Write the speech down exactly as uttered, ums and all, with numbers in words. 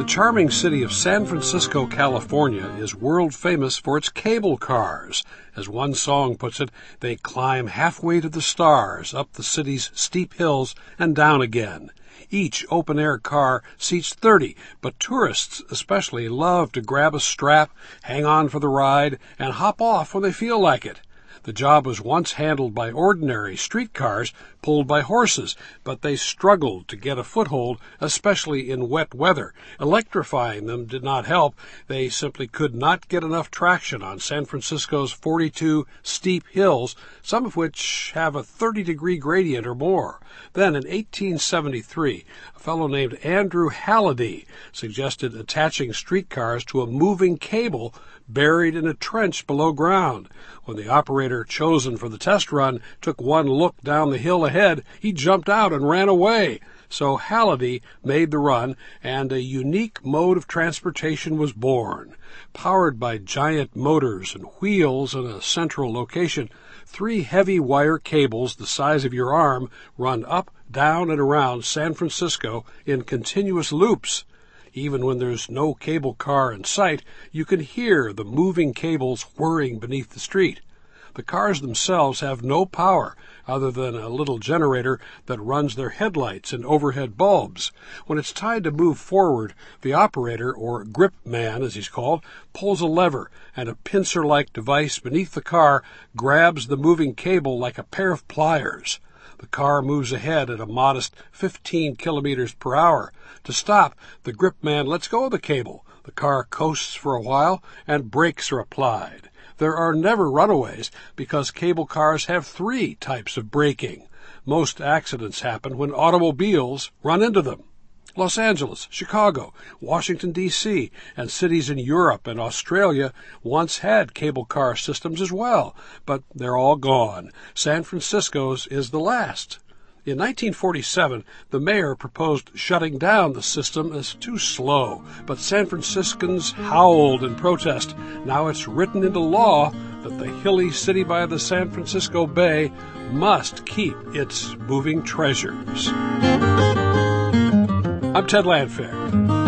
charming city of San Francisco, California, is world famous for its cable cars. As one song puts it, they climb halfway to the stars, up the city's steep hills and down again. Each open-air car seats thirty, but tourists especially love to grab a strap, hang on for the ride, and hop off when they feel like it. The job was once handled by ordinary streetcars pulled by horses, but they struggled to get a foothold, especially in wet weather. Electrifying them did not help. They simply could not get enough traction on San Francisco's forty-two steep hills, some of which have a thirty-degree gradient or more. Then, in eighteen seventy-three, a fellow named Andrew Halliday suggested attaching streetcars to a moving cable buried in a trench below ground. When the operator chosen for the test run took one look down the hill ahead, he jumped out and ran away. So Halliday made the run, and a unique mode of transportation was born. Powered by giant motors and wheels in a central location, three heavy wire cables the size of your arm run up, down, and around San Francisco in continuous loops. Even when there's no cable car in sight, you can hear the moving cables whirring beneath the street. The cars themselves have no power other than a little generator that runs their headlights and overhead bulbs. When it's time to move forward, the operator, or grip man as he's called, pulls a lever, and a pincer-like device beneath the car grabs the moving cable like a pair of pliers. The car moves ahead at a modest fifteen kilometers per hour. To stop, the grip man lets go of the cable. The car coasts for a while, and brakes are applied. There are never runaways because cable cars have three types of braking. Most accidents happen when automobiles run into them. Los Angeles, Chicago, Washington, D C, and cities in Europe and Australia once had cable car systems as well, but they're all gone. San Francisco's is the last. In nineteen forty-seven, the mayor proposed shutting down the system as too slow, but San Franciscans howled in protest. Now it's written into law that the hilly city by the San Francisco Bay must keep its moving treasures. I'm Ted Landfair.